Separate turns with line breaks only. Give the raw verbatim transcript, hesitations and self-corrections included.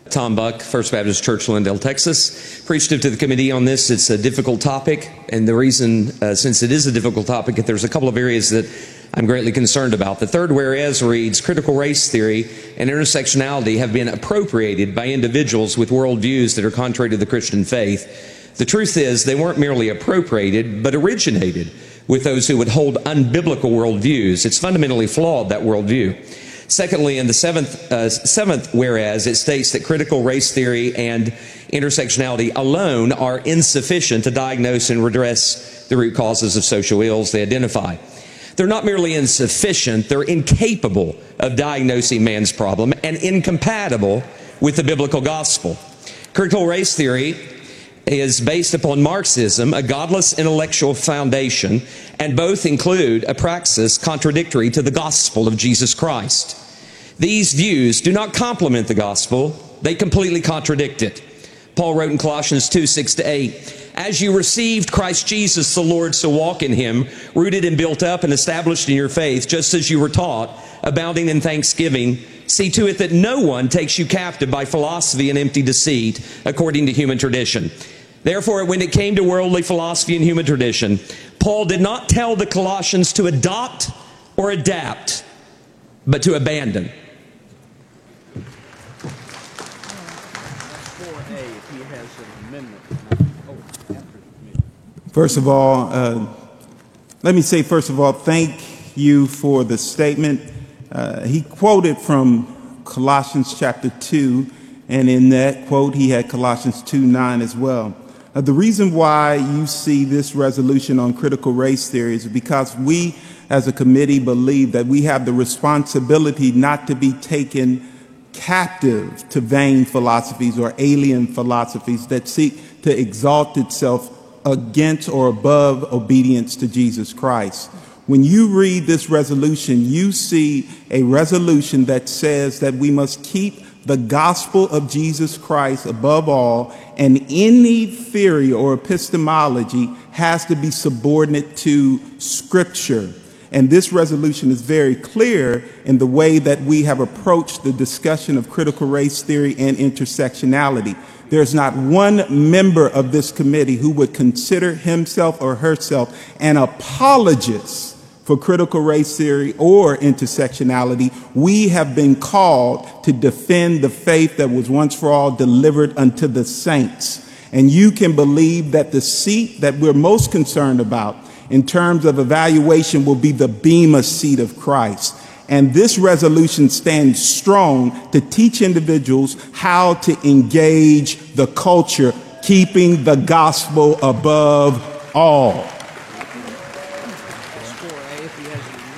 Tom Buck, First Baptist Church, Lindale, Texas. Appreciative to the committee on this. It's a difficult topic, and the reason, uh, since it is a difficult topic, there's a couple of areas that I'm greatly concerned about. The third whereas reads, critical race theory and intersectionality have been appropriated by individuals with worldviews that are contrary to the Christian faith. The truth is, they weren't merely appropriated, but originated with those who would hold unbiblical worldviews. It's fundamentally flawed, that worldview. Secondly, in the seventh, uh, seventh whereas, it states that critical race theory and intersectionality alone are insufficient to diagnose and redress the root causes of social ills they identify. They're not merely insufficient, they're incapable of diagnosing man's problem and incompatible with the biblical gospel. Critical race theory is based upon Marxism, a godless intellectual foundation, and both include a praxis contradictory to the gospel of Jesus Christ. These views do not complement the gospel, they completely contradict it. Paul wrote in Colossians two, six to eight, as you received Christ Jesus the Lord, so walk in him, rooted and built up and established in your faith, just as you were taught, abounding in thanksgiving. See to it that no one takes you captive by philosophy and empty deceit, according to human tradition. Therefore, when it came to worldly philosophy and human tradition, Paul did not tell the Colossians to adopt or adapt, but to abandon.
First of all, uh, let me say, first of all, thank you for the statement. Uh, he quoted from Colossians chapter two, and in that quote, he had Colossians two nine as well. Uh, the reason why you see this resolution on critical race theory is because we, as a committee, believe that we have the responsibility not to be taken captive to vain philosophies or alien philosophies that seek to exalt itself against or above obedience to Jesus Christ. When you read this resolution, you see a resolution that says that we must keep the gospel of Jesus Christ above all, and any theory or epistemology has to be subordinate to Scripture. And this resolution is very clear in the way that we have approached the discussion of critical race theory and intersectionality. There's not one member of this committee who would consider himself or herself an apologist for critical race theory or intersectionality. We have been called to defend the faith that was once for all delivered unto the saints. And you can believe that the seat that we're most concerned about in terms of evaluation will be the bema seat of Christ. And this resolution stands strong to teach individuals how to engage the culture, keeping the gospel above all.